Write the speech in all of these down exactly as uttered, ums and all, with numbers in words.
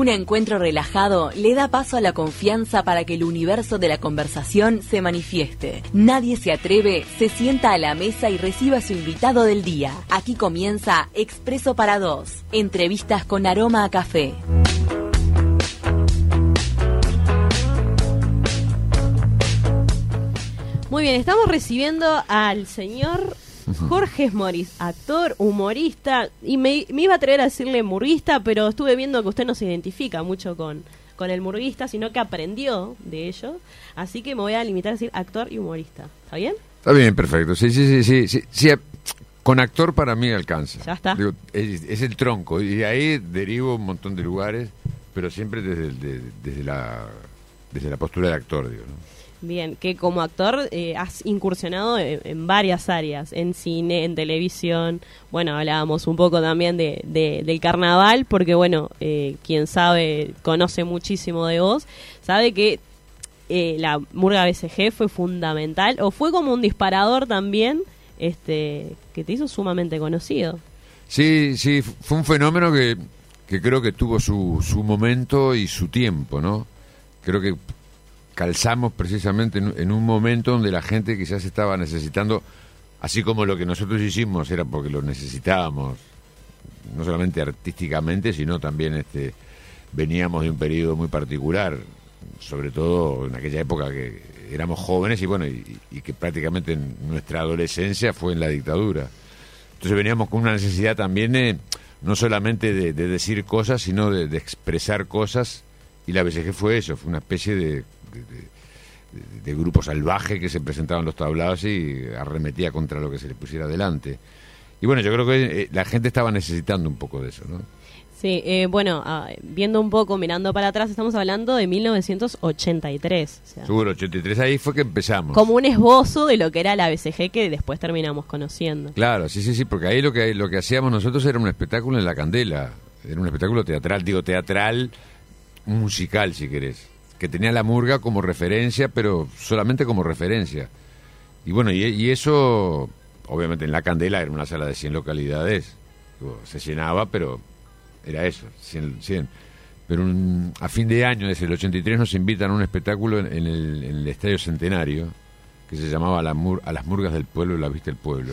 encuentro relajado le da paso a la confianza para que el universo de la conversación se manifieste. Nadie se atreve, se sienta a la mesa y recibe a su invitado del día. Aquí comienza Expreso para Dos, entrevistas con aroma a café. Muy bien, estamos recibiendo al señor Jorge Smoris, actor, humorista, y me, me iba a atrever a decirle murguista, pero estuve viendo que usted no se identifica mucho con, con el murguista, sino que aprendió de ello, así que me voy a limitar a decir actor y humorista. ¿Está bien? Está bien, perfecto. Sí, sí, sí, sí, sí, sí. Con actor para mí alcanza. Ya está. Digo, es, es el tronco, y de ahí derivo un montón de lugares, pero siempre desde, el, de, desde, la, desde la postura de actor, digo, ¿no? Bien, que como actor eh, has incursionado en, en varias áreas, en cine, en televisión. Bueno, hablábamos un poco también de, de del carnaval, porque bueno, eh, quien sabe, conoce muchísimo de vos, sabe que eh, la Murga B C G fue fundamental, o fue como un disparador también, este que te hizo sumamente conocido. Sí, sí, fue un fenómeno que, que creo que tuvo su, su momento y su tiempo, ¿no? Creo que calzamos precisamente en, en un momento donde la gente quizás estaba necesitando, así como lo que nosotros hicimos era porque lo necesitábamos, no solamente artísticamente, sino también este veníamos de un periodo muy particular, sobre todo en aquella época que éramos jóvenes y bueno, y, y que prácticamente en nuestra adolescencia fue en la dictadura. Entonces veníamos con una necesidad también de, no solamente de, de decir cosas, sino de, de expresar cosas, y la B C G fue eso, fue una especie de De, de, de grupo salvaje que se presentaba en los tablados y arremetía contra lo que se le pusiera adelante. Y bueno, yo creo que eh, la gente estaba necesitando un poco de eso, ¿no? Sí, eh, bueno, uh, viendo un poco, mirando para atrás, estamos hablando de mil novecientos ochenta y tres. O sea, seguro, ochenta y tres, ahí fue que empezamos. Como un esbozo de lo que era la B C G que después terminamos conociendo. Claro, sí, sí, sí, porque ahí lo que, lo que hacíamos nosotros era un espectáculo en la Candela, era un espectáculo teatral, digo teatral, musical si querés, que tenía la murga como referencia, pero solamente como referencia. Y bueno, y, y eso, obviamente en la Candela era una sala de cien localidades, se llenaba, pero era eso, cien, cien. Pero un, a fin de año, desde el ochenta y tres, nos invitan a un espectáculo en, en, el, en el Estadio Centenario, que se llamaba la mur, A las Murgas del Pueblo, la vista del pueblo.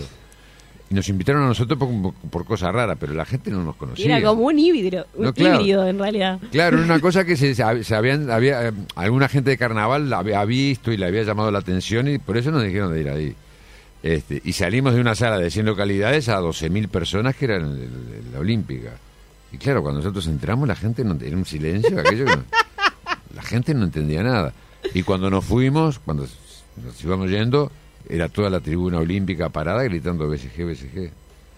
Y nos invitaron a nosotros por, por cosas raras, pero la gente no nos conocía. Era como un híbrido, un no, claro, híbrido en realidad. Claro, era una cosa que se, se habían, había, alguna gente de carnaval la había visto y le había llamado la atención y por eso nos dijeron de ir ahí. Este, y salimos de una sala de cien localidades a doce mil personas que eran en la Olímpica. Y claro, cuando nosotros entramos la gente no, era un silencio, aquello que no, la gente no entendía nada. Y cuando nos fuimos, cuando nos íbamos yendo, era toda la tribuna olímpica parada gritando B C G, B C G.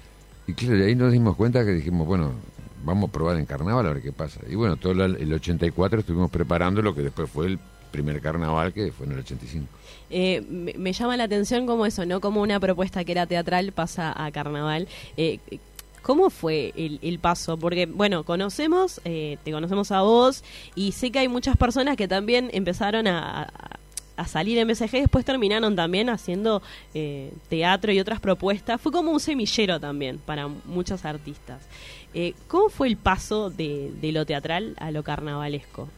Y claro, ahí nos dimos cuenta que dijimos, bueno, vamos a probar en carnaval a ver qué pasa. Y bueno, todo el ochenta y cuatro estuvimos preparando lo que después fue el primer carnaval, que fue en el ochenta y cinco. Eh, me, me llama la atención como eso, ¿no? Como una propuesta que era teatral pasa a carnaval. Eh, ¿Cómo fue el, el paso? Porque, bueno, conocemos, eh, te conocemos a vos, y sé que hay muchas personas que también empezaron a... a a salir en B C G, después terminaron también haciendo eh, teatro y otras propuestas. Fue como un semillero también para muchos artistas. Eh, ¿Cómo fue el paso de, de lo teatral a lo carnavalesco?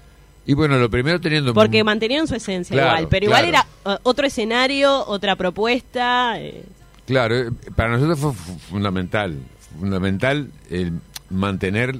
Y bueno, lo primero teniendo... Porque mantenían su esencia, claro, igual, pero claro, igual era uh, otro escenario, otra propuesta. Eh. Claro, para nosotros fue fundamental, fundamental el mantener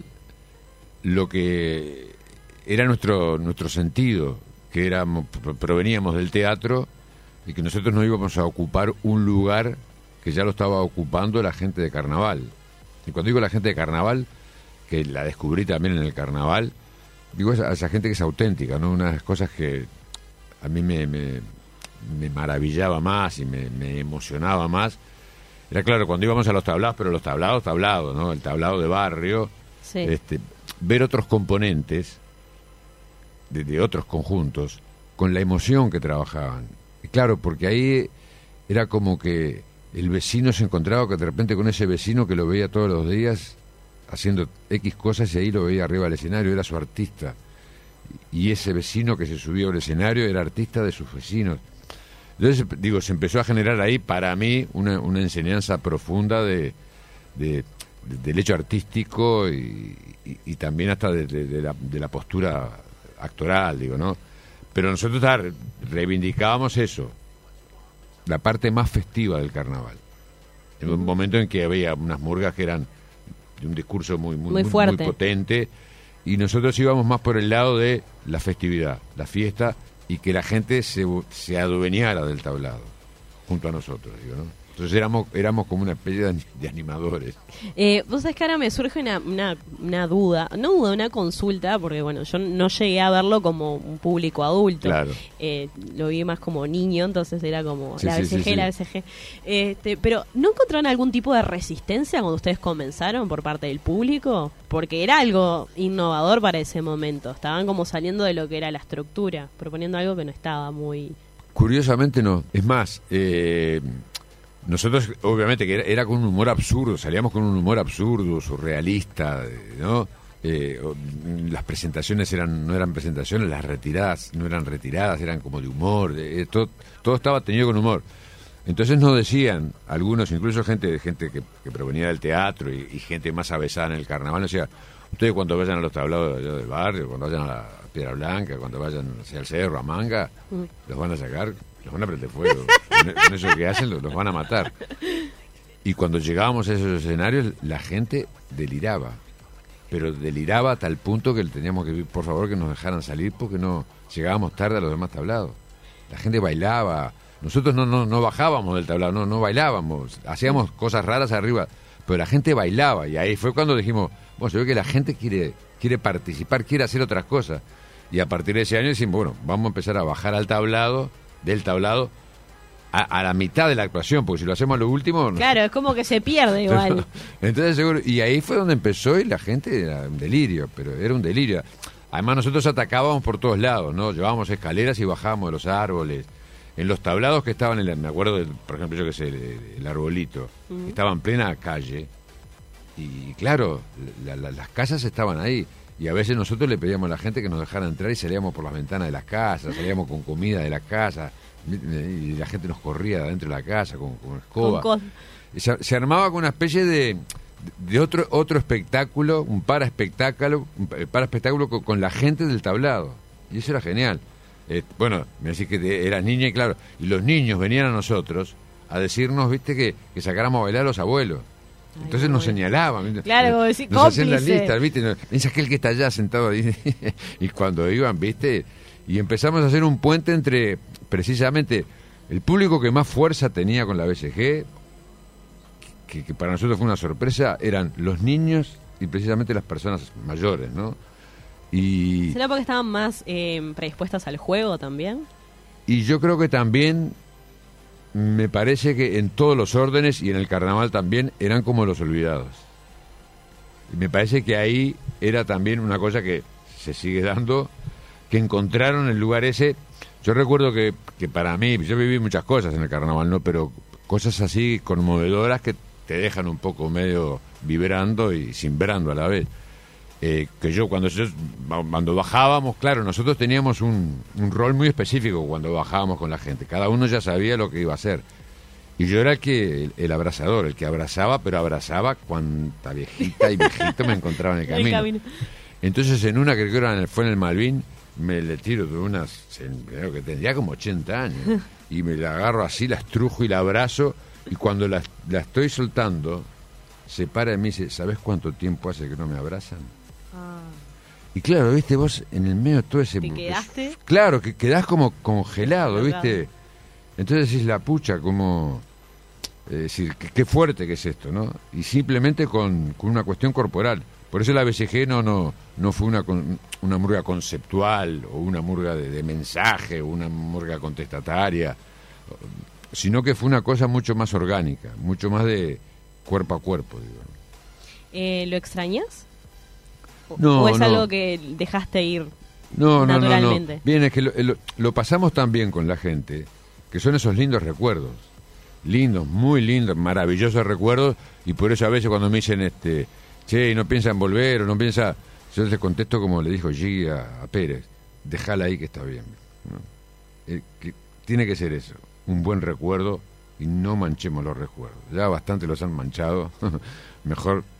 lo que era nuestro, nuestro sentido, que éramos, proveníamos del teatro y que nosotros no íbamos a ocupar un lugar que ya lo estaba ocupando la gente de carnaval. Y cuando digo la gente de carnaval, que la descubrí también en el carnaval, digo a esa gente que es auténtica, ¿no? Unas cosas que a mí me, me, me maravillaba más y me, me emocionaba más. Era claro, cuando íbamos a los tablados, pero los tablados, tablados, ¿no? El tablado de barrio, sí. este, ver otros componentes De, de otros conjuntos, con la emoción que trabajaban. Y claro, porque ahí era como que el vecino se encontraba que de repente con ese vecino que lo veía todos los días haciendo X cosas y ahí lo veía arriba del escenario, era su artista. Y ese vecino que se subió al escenario era artista de sus vecinos. Entonces, digo, se empezó a generar ahí para mí una, una enseñanza profunda de, de del hecho artístico y, y, y también hasta de, de, de, la, de la postura actoral, digo, ¿no? Pero nosotros ah, reivindicábamos eso, la parte más festiva del carnaval. En un momento en que había unas murgas que eran de un discurso muy, muy, muy, muy, fuerte. muy potente, y nosotros íbamos más por el lado de la festividad, la fiesta, y que la gente se, se adueñara del tablado, junto a nosotros, digo, ¿no? Entonces éramos éramos como una especie de, de animadores. Eh, vos sabés que ahora me surge una, una, una duda, no duda, una consulta, porque bueno, yo no llegué a verlo como un público adulto. Claro. Eh, lo vi más como niño, entonces era como Sí, la sí, B C G, sí, sí. la B C G. Este, pero, ¿no encontraron algún tipo de resistencia cuando ustedes comenzaron por parte del público? Porque era algo innovador para ese momento. Estaban como saliendo de lo que era la estructura, proponiendo algo que no estaba muy... Curiosamente no. Es más, eh, nosotros obviamente que era, era con un humor absurdo, salíamos con un humor absurdo, surrealista, ¿no? Eh, las presentaciones eran no eran presentaciones, las retiradas no eran retiradas, eran como de humor, eh, todo, todo estaba tenido con humor. Entonces nos decían algunos, incluso gente gente que, que provenía del teatro y, y gente más avesada en el carnaval, nos decía, ustedes cuando vayan a los tablados allá del barrio, cuando vayan a la Piedra Blanca, cuando vayan hacia el cerro, a Manga, los van a sacar, los van a prender fuego. Con, con eso que hacen, los, los van a matar. Y cuando llegábamos a esos escenarios, la gente deliraba. Pero deliraba a tal punto que le teníamos que pedir, por favor, que nos dejaran salir porque no llegábamos tarde a los demás tablados. La gente bailaba. Nosotros no no, no bajábamos del tablado, no, no bailábamos. Hacíamos cosas raras arriba, pero la gente bailaba. Y ahí fue cuando dijimos, bueno, se ve que la gente quiere, quiere participar, quiere hacer otras cosas. Y a partir de ese año decimos, bueno, vamos a empezar a bajar al tablado, del tablado, a, a la mitad de la actuación, porque si lo hacemos a lo último... Claro, es como que se pierde igual. Entonces seguro, y ahí fue donde empezó y la gente era un delirio, pero era un delirio. Además nosotros atacábamos por todos lados, ¿no? Llevábamos escaleras y bajábamos de los árboles. En los tablados que estaban, en la, me acuerdo, de, por ejemplo, yo que sé, el, el arbolito, uh-huh. estaba en plena calle, y claro, la, la, las casas estaban ahí. Y a veces nosotros le pedíamos a la gente que nos dejara entrar y salíamos por las ventanas de las casas, salíamos con comida de la casa, y la gente nos corría dentro de la casa con, con escoba. Con se, se armaba con una especie de, de otro otro espectáculo, un para espectáculo, un para espectáculo con, con la gente del tablado. Y eso era genial. Eh, bueno, me decís que te, eras niña y claro, y los niños venían a nosotros a decirnos, viste, que, que sacáramos a bailar a los abuelos. Entonces Ay, nos bueno. señalaban, claro, como decir, nos cómplice. hacían las listas, ¿viste? Es aquel que está allá sentado ahí. Y cuando iban, ¿viste? Y empezamos a hacer un puente entre, precisamente, el público que más fuerza tenía con la B C G, que, que para nosotros fue una sorpresa, eran los niños y precisamente las personas mayores, ¿no? Y ¿será porque estaban más eh, predispuestas al juego también? Y yo creo que también... Me parece que en todos los órdenes y en el carnaval también eran como los olvidados. Y me parece que ahí era también una cosa que se sigue dando, que encontraron el lugar ese. Yo recuerdo que, que para mí, yo viví muchas cosas en el carnaval, ¿no? Pero cosas así conmovedoras que te dejan un poco medio vibrando y simbrando a la vez. Eh, que yo cuando yo, cuando bajábamos, claro, nosotros teníamos un, un rol muy específico cuando bajábamos con la gente. Cada uno ya sabía lo que iba a hacer. Y yo era el que el, el abrazador, el que abrazaba, pero abrazaba cuanta viejita y viejito me encontraba en el camino. el camino. Entonces en una que creo que era en el, fue en el Malvin, me le tiro de unas, creo que tendría como ochenta años, y me la agarro así, la estrujo y la abrazo, y cuando la, la estoy soltando, se para y me dice, ¿sabés cuánto tiempo hace que no me abrazan? Ah. Y claro, viste, vos en el medio de todo ese... ¿Te quedaste? Claro, que quedás como congelado, viste. Entonces decís, la pucha, como... Es decir, qué, qué fuerte que es esto, ¿no? Y simplemente con, con una cuestión corporal. Por eso la B C G no no no fue una una murga conceptual o una murga de, de mensaje o una murga contestataria, sino que fue una cosa mucho más orgánica, mucho más de cuerpo a cuerpo, digo. Eh, ¿Lo extrañas? No, ¿O es no. algo que dejaste ir no, naturalmente? No, no, no. Bien, es que lo, lo, lo pasamos tan bien con la gente, que son esos lindos recuerdos. Lindos, muy lindos, maravillosos recuerdos, y por eso a veces cuando me dicen, este, che, no piensa en volver, o no piensa, yo les contesto como le dijo Gigi a, a Pérez, dejala ahí que está bien, ¿no? Eh, que tiene que ser eso, un buen recuerdo, y no manchemos los recuerdos. Ya bastante los han manchado, mejor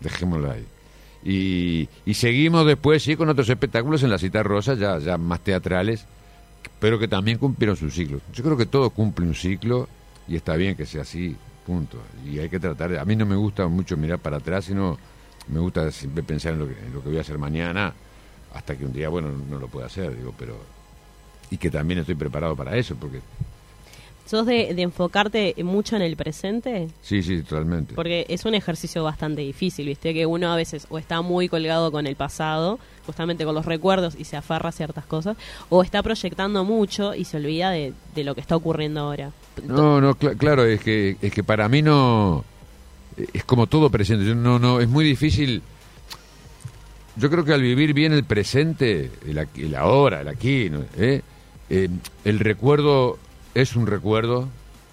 Dejémoslo ahí. Y, y seguimos después, sí, con otros espectáculos en la Cita Rosa, ya, ya más teatrales, pero que también cumplieron su ciclo. Yo creo que todo cumple un ciclo y está bien que sea así, punto. Y hay que tratar de... A mí no me gusta mucho mirar para atrás, sino me gusta siempre pensar en lo que, en lo que voy a hacer mañana, hasta que un día, bueno, no lo pueda hacer, digo, pero... Y que también estoy preparado para eso, porque... ¿Sos de, de enfocarte mucho en el presente? Sí, sí, totalmente. Porque es un ejercicio bastante difícil, ¿viste? Que uno a veces o está muy colgado con el pasado, justamente con los recuerdos, y se aferra a ciertas cosas, o está proyectando mucho y se olvida de, de lo que está ocurriendo ahora. No, no, cl- claro, es que es que para mí no... Es como todo presente. Yo no, no, es muy difícil... Yo creo que al vivir bien el presente, el, aquí, el ahora, el aquí, ¿no? ¿Eh? Eh, el recuerdo... es un recuerdo,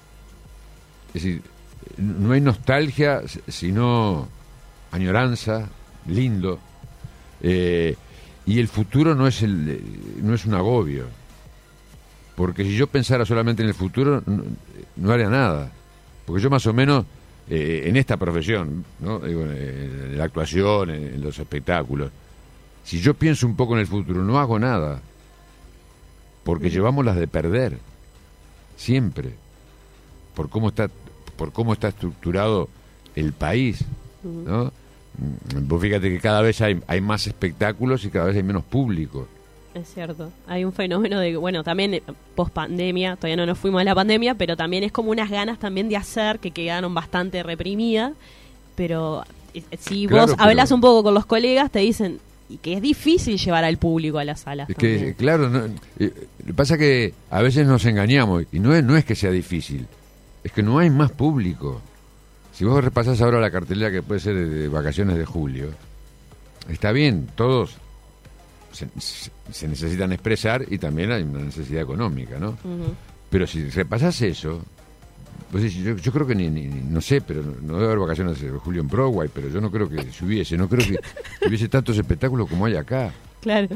es decir, no hay nostalgia, sino añoranza, lindo, eh, y el futuro no es el, no es un agobio, porque si yo pensara solamente en el futuro, no, no haría nada, porque yo más o menos, eh, en esta profesión, ¿no? Digo, en la actuación, en los espectáculos, si yo pienso un poco en el futuro, no hago nada, porque llevamos las de perder. Siempre, por cómo está, por cómo está estructurado el país, ¿no? Vos fíjate que cada vez hay, hay más espectáculos y cada vez hay menos público. Es cierto, hay un fenómeno de, bueno, también post pandemia, todavía no nos fuimos a la pandemia, pero también es como unas ganas también de hacer que quedaron bastante reprimidas, pero si Claro, vos pero... hablas un poco con los colegas te dicen y que es difícil llevar al público a las salas. Es también. que, claro, no, eh, pasa que a veces nos engañamos, y no es, no es que sea difícil, es que no hay más público. Si vos repasás ahora la cartelera que puede ser de vacaciones de julio, está bien, todos se, se necesitan expresar y también hay una necesidad económica, ¿no? Uh-huh. Pero si repasás eso, pues yo, yo creo que ni, ni, no sé, pero no, no debe haber vacaciones de julio en Broadway, pero yo no creo que se hubiese, no creo que hubiese tantos espectáculos como hay acá. Claro.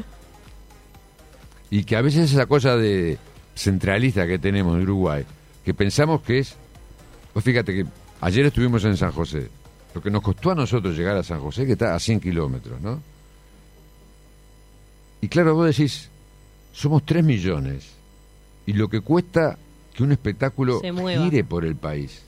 Y que a veces esa cosa de centralista que tenemos en Uruguay, que pensamos que es... Pues fíjate que ayer estuvimos en San José, lo que nos costó a nosotros llegar a San José, que está a cien kilómetros, ¿no? Y claro, vos decís, somos tres millones, y lo que cuesta que un espectáculo gire por el país.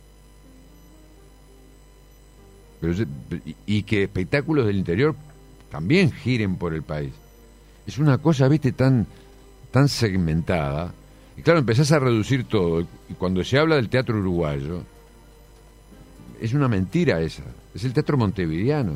Pero, y, y que espectáculos del interior también giren por el país. Es una cosa, viste, tan, tan segmentada. Y claro, empezás a reducir todo. Y cuando se habla del teatro uruguayo, es una mentira esa. Es el teatro montevideano.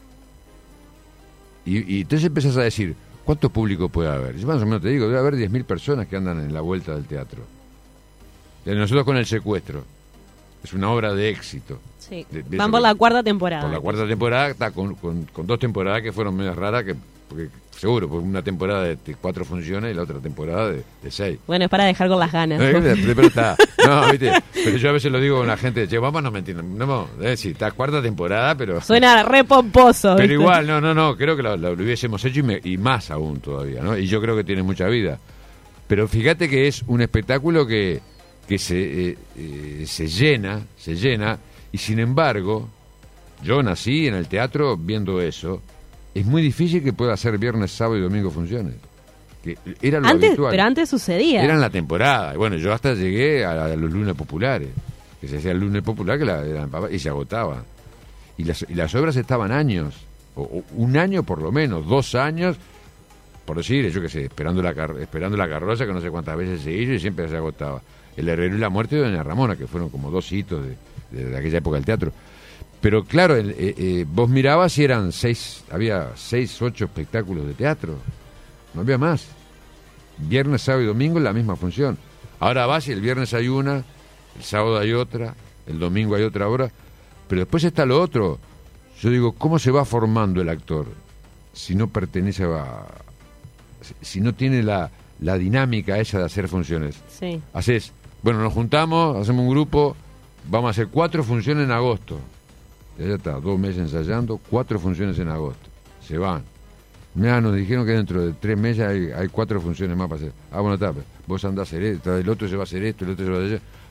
Y, y entonces empezás a decir, ¿cuánto público puede haber? Yo más o menos te digo, debe haber diez mil personas que andan en la vuelta del teatro. Nosotros con El Secuestro. Es una obra de éxito. Sí. De, de Van por la cuarta temporada. Por la cuarta temporada, está con, con, con dos temporadas que fueron medio raras, que, porque seguro, por una temporada de, de cuatro funciones y la otra temporada de, de seis. Bueno, es para dejar con las ganas. No, pero está. No, viste, pero yo a veces lo digo con la gente, che, vamos, no me entienden. No, eh, sí, está cuarta temporada, pero... Suena re pomposo. Pero ¿viste? igual, no, no, no, creo que lo, lo hubiésemos hecho y, me, y más aún todavía, ¿no? Y yo creo que tiene mucha vida. Pero fíjate que es un espectáculo que... que se, eh, eh, se llena, se llena, y sin embargo, yo nací en el teatro viendo eso, es muy difícil que pueda hacer viernes, sábado y domingo funciones. Que era lo antes, habitual. Pero antes sucedía. Era en la temporada. Bueno, yo hasta llegué a, a los lunes populares, que se hacía el lunes popular que la, eran, y se agotaba. Y las, y las obras estaban años, o, o un año por lo menos, dos años, por decir, yo qué sé, esperando la, car- esperando la carroza, que no sé cuántas veces se hizo y siempre se agotaba. El Herrero y la muerte de Doña Ramona, que fueron como dos hitos de, de, de aquella época del teatro. Pero claro, el, eh, eh, vos mirabas y eran seis, había seis, ocho espectáculos de teatro. No había más. Viernes, sábado y domingo la misma función. Ahora vas y el viernes hay una, el sábado hay otra, el domingo hay otra hora. Pero después está lo otro. Yo digo, ¿cómo se va formando el actor si no pertenece a... si no tiene la, la dinámica esa de hacer funciones? Sí. Haces... Bueno, nos juntamos, hacemos un grupo, vamos a hacer cuatro funciones en agosto. Ya está, dos meses ensayando, cuatro funciones en agosto. Se van. Mira, nos dijeron que dentro de tres meses hay, hay cuatro funciones más para hacer. Ah, bueno, está, vos andás a hacer esto, el otro se va a hacer esto, el otro se va a hacer...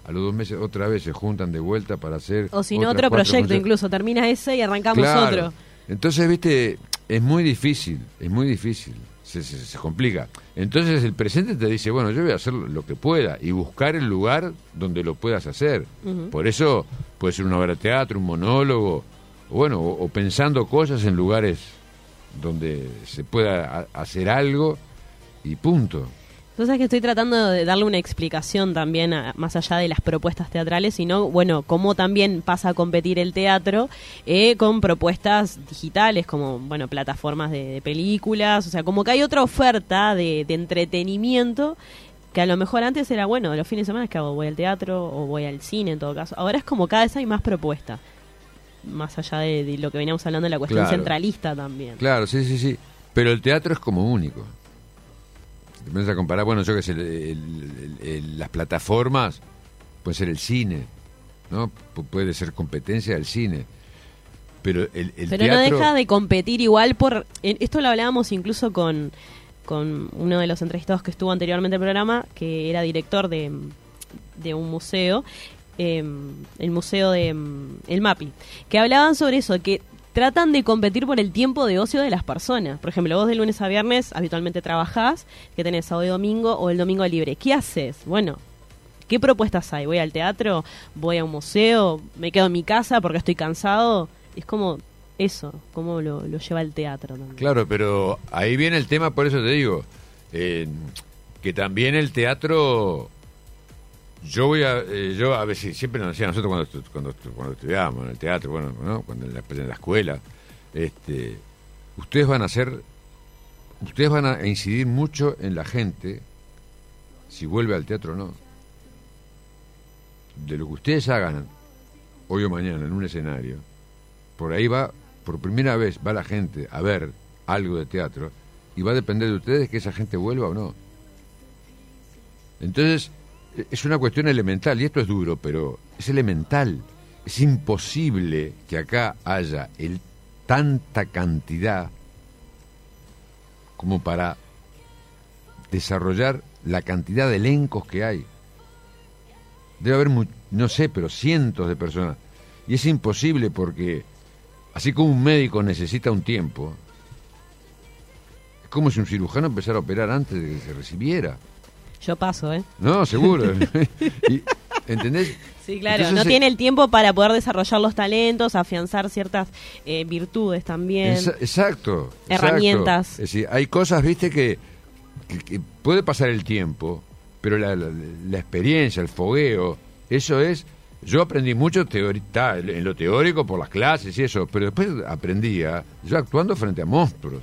a los dos meses otra vez se juntan de vuelta para hacer... O si no, otro proyecto, funciones. Incluso termina ese y arrancamos claro. otro. Entonces, viste, es muy difícil, es muy difícil, se, se, se complica. Entonces el presente te dice, bueno, yo voy a hacer lo que pueda y buscar el lugar donde lo puedas hacer. Uh-huh. Por eso puede ser una obra de teatro, un monólogo, o bueno, o, o pensando cosas en lugares donde se pueda a, hacer algo y punto. Entonces que estoy tratando de darle una explicación también, a, más allá de las propuestas teatrales, sino, bueno, cómo también pasa a competir el teatro eh, con propuestas digitales, como, bueno, plataformas de, de películas, o sea, como que hay otra oferta de, de entretenimiento que a lo mejor antes era, bueno, los fines de semana es que hago, voy al teatro o voy al cine en todo caso. Ahora es como cada vez hay más propuestas, más allá de, de lo que veníamos hablando de la cuestión claro. centralista también. Claro, sí, sí, sí, pero el teatro es como único. Te pones a comparar, bueno, yo que sé, el, el, el, las plataformas, puede ser el cine, ¿no? P- puede ser competencia del cine. Pero el, el Pero teatro... no deja de competir igual por... Esto lo hablábamos incluso con, con uno de los entrevistados que estuvo anteriormente en el programa, que era director de, de un museo, eh, el museo de El MAPI, que hablaban sobre eso, que tratan de competir por el tiempo de ocio de las personas. Por ejemplo, vos de lunes a viernes habitualmente trabajás, que tenés sábado y domingo o el domingo libre. ¿Qué haces? Bueno, ¿qué propuestas hay? ¿Voy al teatro? ¿Voy a un museo? ¿Me quedo en mi casa porque estoy cansado? Es como eso, cómo lo, lo lleva el teatro también. Claro, pero ahí viene el tema, por eso te digo, eh, que también el teatro... Yo voy a, eh, yo a veces, siempre nos decía nosotros cuando, cuando, cuando estudiábamos en el teatro, bueno, ¿no? Cuando en la, en la escuela, este, ustedes van a hacer, ustedes van a incidir mucho en la gente, si vuelve al teatro o no. De lo que ustedes hagan hoy o mañana en un escenario, por ahí va, por primera vez va la gente a ver algo de teatro y va a depender de ustedes que esa gente vuelva o no. Entonces, es una cuestión elemental, y esto es duro, pero es elemental. Es imposible que acá haya el, tanta cantidad como para desarrollar la cantidad de elencos que hay. Debe haber, mu- no sé, pero cientos de personas. Y es imposible porque, así como un médico necesita un tiempo, es como si un cirujano empezara a operar antes de que se recibiera. Yo paso, ¿eh? No, seguro. y, ¿entendés? Sí, claro. Entonces, no tiene el tiempo para poder desarrollar los talentos, afianzar ciertas eh, virtudes también. Esa, exacto. Herramientas. Exacto. Es decir, hay cosas, viste, que, que, que puede pasar el tiempo, pero la, la, la experiencia, el fogueo, eso es... Yo aprendí mucho teori- ta, en lo teórico por las clases y eso, pero después aprendía yo actuando frente a monstruos.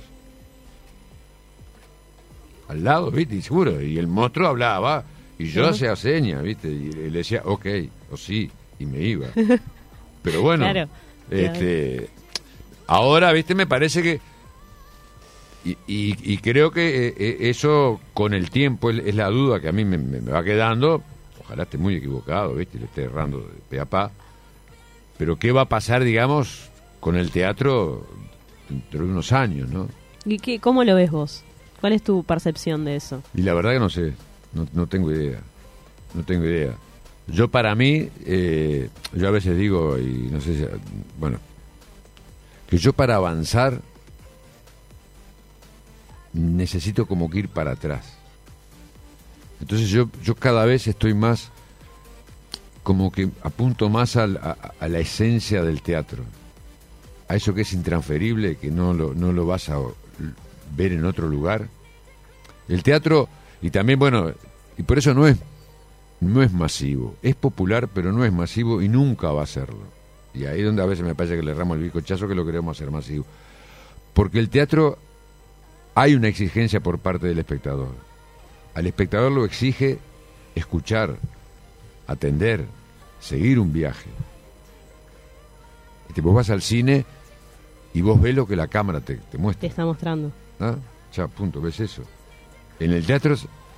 Al lado, ¿viste? Y seguro, y el monstruo hablaba y yo uh-huh. hacía señas, ¿viste? Y le decía, ok, o sí, y me iba. Pero bueno, claro, este claro. ahora, ¿viste? Me parece que y, y, y creo que eh, eso con el tiempo es, es la duda que a mí me, me, me va quedando. Ojalá esté muy equivocado, ¿viste? Le esté errando de pe a pa. Pero ¿qué va a pasar, digamos, con el teatro dentro de unos años, ¿no? ¿Y qué, cómo lo ves vos? ¿Cuál es tu percepción de eso? Y la verdad que no sé, no, no tengo idea, no tengo idea. Yo para mí, eh, yo a veces digo, y no sé si, bueno, que yo para avanzar necesito como que ir para atrás. Entonces yo, yo cada vez estoy más, como que apunto más a, a, a la esencia del teatro, a eso que es intransferible, que no lo, no lo vas a ver en otro lugar. El teatro, y también, bueno, y por eso no es no es masivo, es popular, pero no es masivo y nunca va a serlo. Y ahí es donde a veces me parece que le erramos el bizcochazo, que lo queremos hacer masivo. Porque el teatro, hay una exigencia por parte del espectador. Al espectador lo exige escuchar, atender, seguir un viaje. Este, vos vas al cine y vos ves lo que la cámara te, te muestra. Te está mostrando. ¿Ah? Ya, punto, ves eso. En el teatro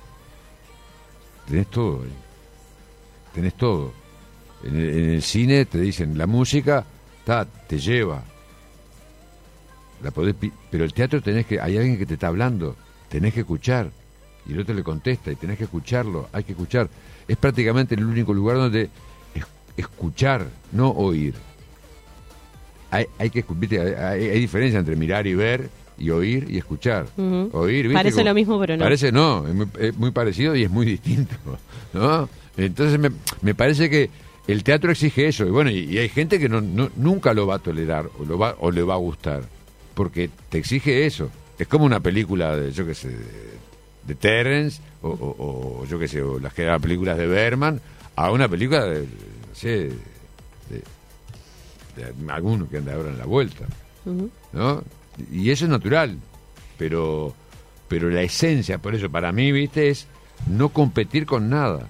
tenés todo ahí. Tenés todo. En el, en el cine te dicen, la música ta, te lleva. La podés, pero el teatro tenés que, hay alguien que te está hablando, tenés que escuchar. Y el otro le contesta y tenés que escucharlo, hay que escuchar. es prácticamente el único lugar donde es, escuchar, no oír. Hay, hay que ¿viste? Hay, hay diferencia entre mirar y ver, y oír y escuchar. Uh-huh. Oír, ¿viste? Parece Como, lo mismo, pero no. Parece no, es muy, es muy parecido y es muy distinto, ¿no? Entonces me, me parece que el teatro exige eso, y bueno, y, y hay gente que no, no, nunca lo va a tolerar o, lo va, o le va a gustar, porque te exige eso. Es como una película de, yo qué sé, de, de Terence, o, o, o yo qué sé, o las que eran películas de Bergman, a una película de, no sé, de, de, de alguno que anda ahora en la vuelta, uh-huh. ¿no? Y eso es natural, pero, pero la esencia, por eso, para mí, viste, es no competir con nada.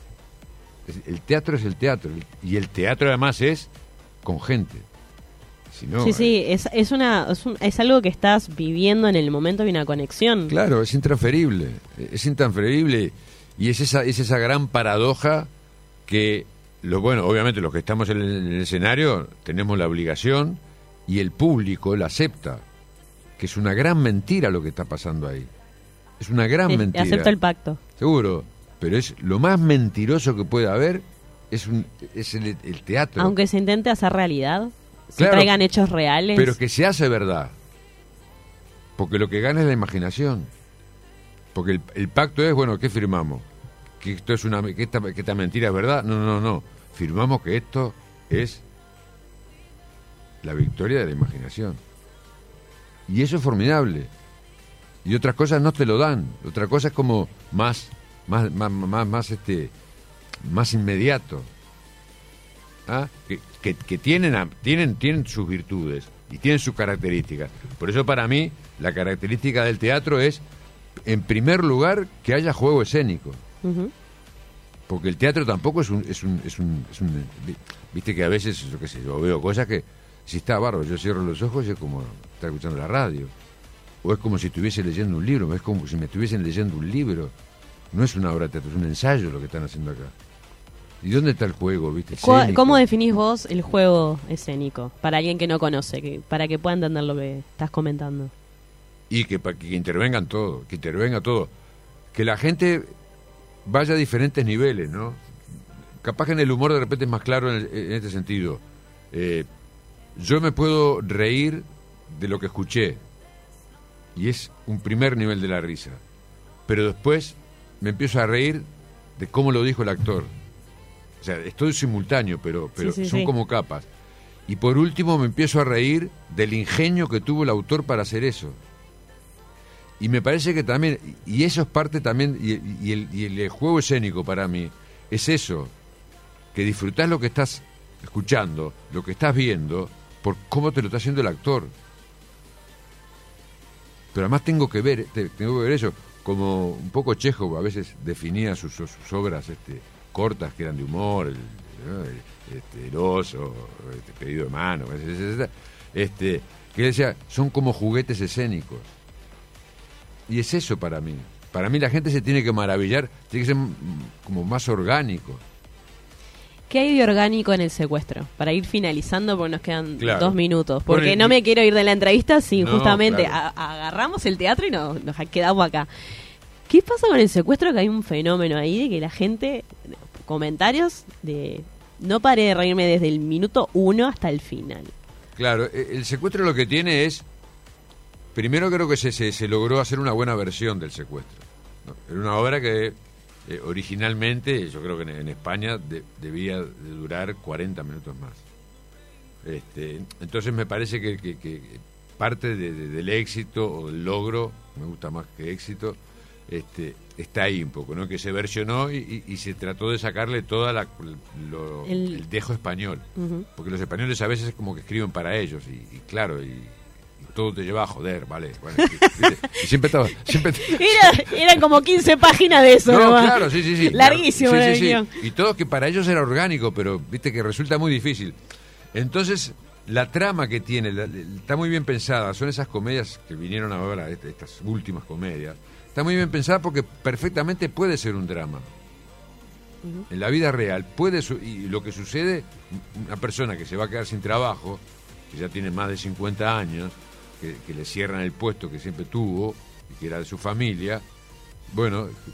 El teatro es el teatro, y el teatro además es con gente. Si no, sí, sí, eh, es, es, una, es, un, es algo que estás viviendo en el momento, hay una conexión. Claro, es intransferible, es intransferible, y es esa, es esa gran paradoja que, lo, bueno, obviamente los que estamos en el, en el escenario tenemos la obligación, y el público la acepta, que es una gran mentira lo que está pasando ahí. Es una gran sí, mentira. Acepto el pacto. Seguro. Pero es lo más mentiroso que puede haber, es un es el, el teatro. Aunque se intente hacer realidad, se claro, traigan hechos reales. Pero que se hace verdad. Porque lo que gana es la imaginación. Porque el, el pacto es, bueno, ¿qué firmamos? ¿Que esto es una que esta, que esta mentira es verdad? No, no, no. Firmamos que esto es la victoria de la imaginación. Y eso es formidable. Y otras cosas no te lo dan. Otra cosa es como más... Más, más, más, más, este, más inmediato, ¿ah? que, que, que tienen, tienen, tienen sus virtudes y tienen sus características. Por eso para mí la característica del teatro es, en primer lugar, que haya juego escénico, uh-huh. porque el teatro tampoco es un, es un, es un, es un, viste que a veces, yo qué sé, yo veo cosas que si está bárbaro, yo cierro los ojos y es como estar escuchando la radio, o es como si estuviese leyendo un libro, es como si me estuviesen leyendo un libro. No es una obra de teatro, es un ensayo lo que están haciendo acá. ¿Y dónde está el juego, viste? Escénico. ¿Cómo definís vos el juego escénico? Para alguien que no conoce, que, para que pueda entender lo que estás comentando. Y que, que, que intervengan todo, que intervenga todo. Que la gente vaya a diferentes niveles, ¿no? Capaz que en el humor de repente es más claro en, el, en este sentido. Eh, yo me puedo reír de lo que escuché. Y es un primer nivel de la risa. Pero después... me empiezo a reír de cómo lo dijo el actor. O sea, estoy simultáneo, pero, pero sí, sí, son sí. como capas. Y por último me empiezo a reír del ingenio que tuvo el autor para hacer eso. Y me parece que también, y eso es parte también, y, y, el, y el juego escénico para mí, es eso, que disfrutás lo que estás escuchando, lo que estás viendo, por cómo te lo está haciendo el actor. Pero además tengo que ver, tengo que ver eso. Como un poco Chekhov a veces definía sus, sus obras este, cortas que eran de humor, el, ¿no? el, este, el oso, este, pedido de mano, este, que decía, son como juguetes escénicos. Y es eso para mí. Para mí la gente se tiene que maravillar, tiene que ser como más orgánico. ¿Qué hay de orgánico en el secuestro? Para ir finalizando, porque nos quedan claro. dos minutos. Porque bueno, no me quiero ir de la entrevista si no, justamente claro. a, agarramos el teatro y nos, nos quedamos acá. ¿Qué pasa con el secuestro? Que hay un fenómeno ahí de que la gente, comentarios de no paré de reírme desde el minuto uno hasta el final. Claro, el secuestro lo que tiene es, primero creo que se, se, se logró hacer una buena versión del secuestro, ¿no? Era una obra que... Eh, originalmente, yo creo que en, en España de, debía de durar cuarenta minutos más. Este, entonces me parece que, que, que parte de, de, del éxito o del logro, me gusta más que éxito, este, está ahí un poco, ¿no? Que se versionó y, y, y se trató de sacarle toda la, lo, el... el dejo español, uh-huh. porque los españoles a veces es como que escriben para ellos y, y claro, y todo te lleva a joder, ¿vale? Bueno, y, y siempre estaba... Siempre Era, eran como quince páginas de eso, no, ¿no? Claro, sí, sí, sí. Larguísimo. Sí, sí, sí. Y todo que para ellos era orgánico, pero viste que resulta muy difícil. Entonces, la trama que tiene, la, está muy bien pensada. Son esas comedias que vinieron ahora, estas últimas comedias. Está muy bien pensada porque perfectamente puede ser un drama. Uh-huh. En la vida real puede... Su- y lo que sucede, una persona que se va a quedar sin trabajo, que ya tiene más de cincuenta años... Que, que le cierran el puesto que siempre tuvo y que era de su familia, bueno,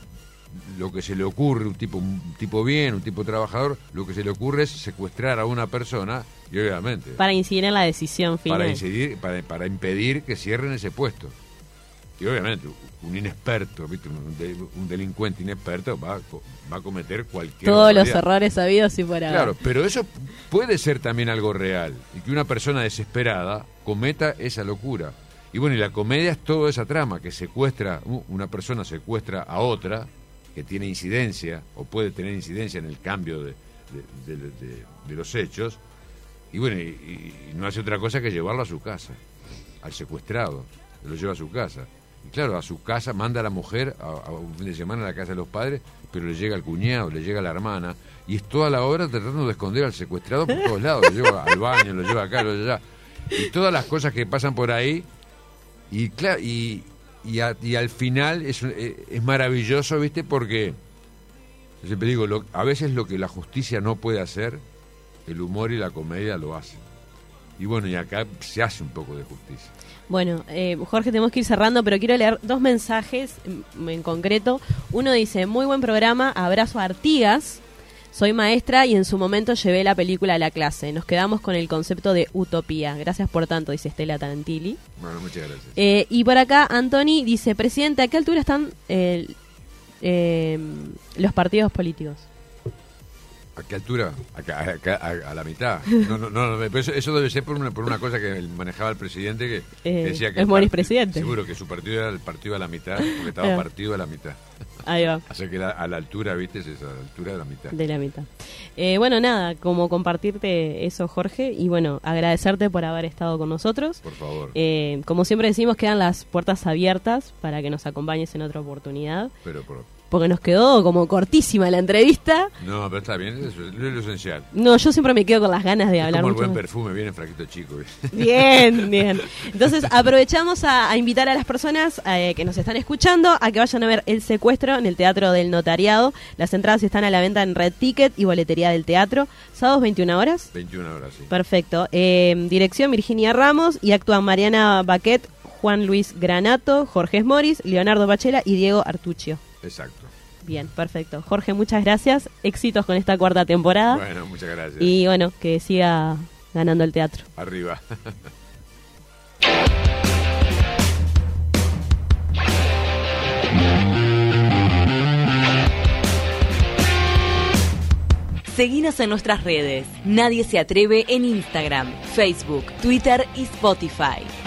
lo que se le ocurre, un tipo, un tipo bien, un tipo trabajador, lo que se le ocurre es secuestrar a una persona y obviamente... Para incidir en la decisión final. Para, incidir, para, para impedir que cierren ese puesto. Y obviamente un inexperto, ¿viste? Un, de, un delincuente inexperto va, va a cometer cualquier... Todos barbaridad. los errores habidos y por haber. Claro, pero eso puede ser también algo real. Y que una persona desesperada cometa esa locura. Y bueno, y la comedia es toda esa trama, que secuestra, una persona secuestra a otra, que tiene incidencia, o puede tener incidencia en el cambio de, de, de, de, de los hechos, y bueno, y, y no hace otra cosa que llevarlo a su casa, al secuestrado, lo lleva a su casa. Y claro, a su casa manda a la mujer a, a un fin de semana a la casa de los padres, pero le llega al cuñado, le llega a la hermana, y es toda la hora tratando de esconder al secuestrado por todos lados, lo lleva al baño, lo lleva acá, lo lleva allá, y todas las cosas que pasan por ahí, y claro, y, y, a, y al final es, es maravilloso, ¿viste? Porque, yo siempre digo, lo, a veces lo que la justicia no puede hacer, el humor y la comedia lo hacen. Y bueno, y acá se hace un poco de justicia. Bueno, eh, Jorge, tenemos que ir cerrando, pero quiero leer dos mensajes en, en concreto. Uno dice, muy buen programa, abrazo a Artigas. Soy maestra y en su momento llevé la película a la clase. Nos quedamos con el concepto de utopía. Gracias por tanto, dice Estela Tantilli. Bueno, muchas gracias. Eh, y por acá, Antoni dice, presidente, ¿a qué altura están eh, eh, los partidos políticos? ¿A qué altura? Acá, acá, a, a la mitad. No, no, no, no eso, eso debe ser por una, por una cosa que manejaba el presidente que eh, decía que... Es Moris presidente. Seguro que su partido era el partido a la mitad, porque estaba eh. partido a la mitad. Ahí va. Así que la, a la altura, ¿viste? Es esa, a la altura de la mitad. De la mitad. Eh, bueno, nada, como compartirte eso, Jorge, y bueno, agradecerte por haber estado con nosotros. Por favor. Eh, como siempre decimos, quedan las puertas abiertas para que nos acompañes en otra oportunidad. Pero por... Porque nos quedó como cortísima la entrevista. No, pero está bien, eso es lo esencial. No, yo siempre me quedo con las ganas de es hablar como el mucho buen más. perfume, viene fraquito chico. Bien, bien. Entonces aprovechamos a, a invitar a las personas eh, que nos están escuchando a que vayan a ver El Secuestro en el Teatro del Notariado. Las entradas están a la venta en Red Ticket y Boletería del Teatro. Sábados veintiuna horas. veintiuna horas, sí. Perfecto. Eh, dirección Virginia Ramos y actúan Mariana Baquet, Juan Luis Granato, Jorge Moris, Leonardo Bachela y Diego Artuccio. Exacto. Bien, perfecto. Jorge, muchas gracias. Éxitos con esta cuarta temporada. Bueno, muchas gracias. Y bueno, que siga ganando el teatro. Arriba. Seguinos en nuestras redes. Nadie se atreve en Instagram, Facebook, Twitter y Spotify.